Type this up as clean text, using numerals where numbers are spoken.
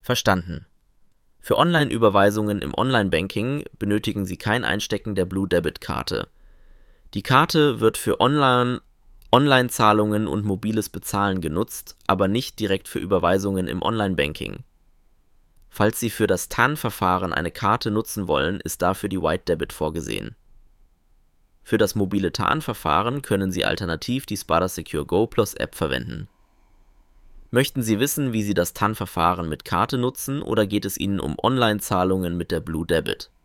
Verstanden. Für Online-Überweisungen im Online-Banking benötigen Sie kein Einstecken der Blue Debit-Karte. Die Karte wird für Online-Zahlungen und mobiles Bezahlen genutzt, aber nicht direkt für Überweisungen im Online-Banking. Falls Sie für das TAN-Verfahren eine Karte nutzen wollen, ist dafür die White Debit vorgesehen. Für das mobile TAN-Verfahren können Sie alternativ die Spada Secure Go Plus App verwenden. Möchten Sie wissen, wie Sie das TAN-Verfahren mit Karte nutzen, oder geht es Ihnen um Online-Zahlungen mit der Blue Debit?